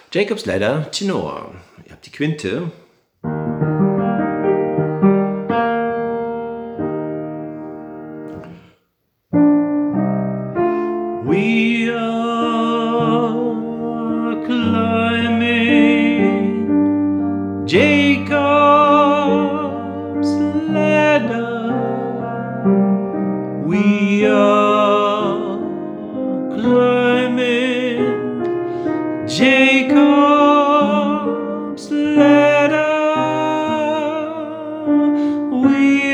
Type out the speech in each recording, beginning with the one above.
Jacobs Ladder, Tenor. Ihr habt die Quinte. We are climbing Jacob's ladder. We are climbing Jacob's ladder. We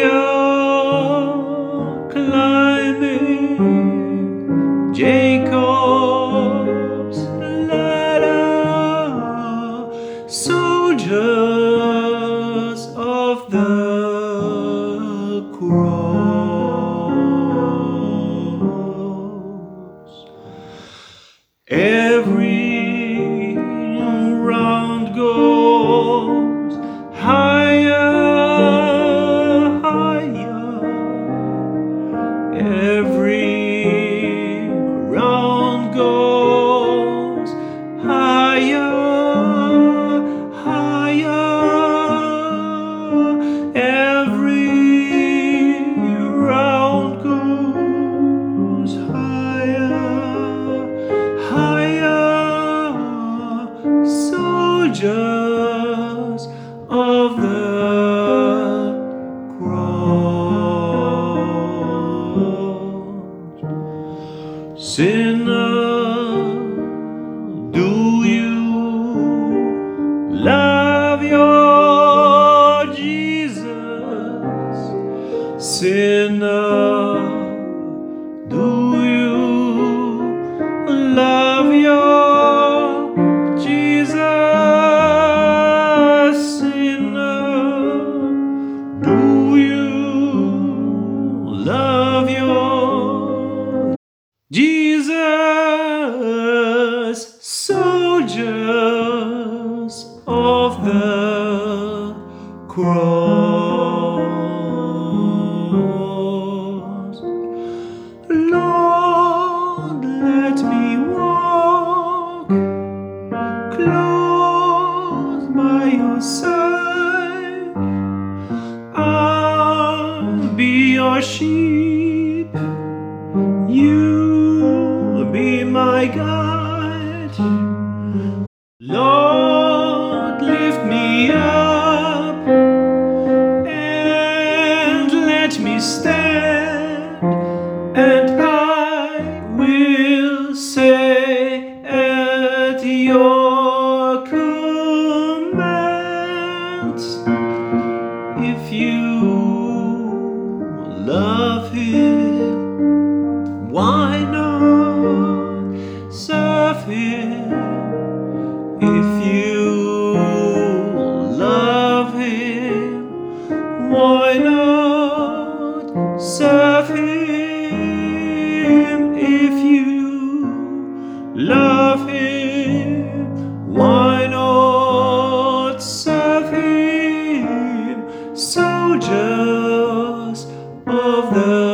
are climbing Jacob's ladder, soldiers of the cross. Every round goes higher, higher. Every round goes higher, higher. Every round goes higher, higher. Soldiers of the cross. Sinner, do you love your Jesus? Sinner, do you love your Jesus? Sinner, do you love your Jesus? Soldiers of the cross. Lord, let me walk close by your side. I'll be your sheep, you'll be my guide. Lord, lift me up and let me stand, and I will say at your commands, if you love him, why not serve him? If you love him, why not serve him? If you love him, why not serve him? Soldiers of the